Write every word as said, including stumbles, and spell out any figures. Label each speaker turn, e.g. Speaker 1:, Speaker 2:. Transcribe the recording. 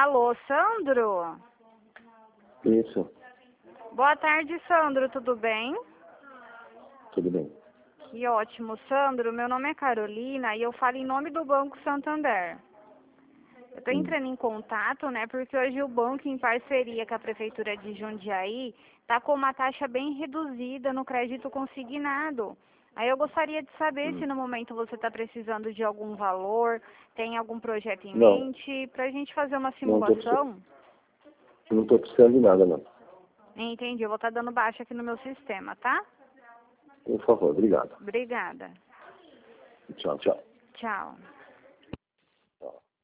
Speaker 1: Alô, Sandro?
Speaker 2: Isso.
Speaker 1: Boa tarde, Sandro, tudo bem?
Speaker 2: Tudo bem.
Speaker 1: Que ótimo, Sandro. Meu nome é Carolina e eu falo em nome do Banco Santander. Eu estou entrando em contato, né, porque hoje o banco, em parceria com a Prefeitura de Jundiaí, está com uma taxa bem reduzida no crédito consignado. Aí eu gostaria de saber
Speaker 2: Hum.
Speaker 1: se no momento você está precisando de algum valor, tem algum projeto em
Speaker 2: Não.
Speaker 1: mente, para a gente fazer uma
Speaker 2: Não tô
Speaker 1: simulação.
Speaker 2: Não estou precisando de nada, não.
Speaker 1: Entendi, eu vou estar dando baixa aqui no meu sistema, tá?
Speaker 2: Por favor, obrigado.
Speaker 1: Obrigada.
Speaker 2: Tchau, tchau.
Speaker 1: Tchau.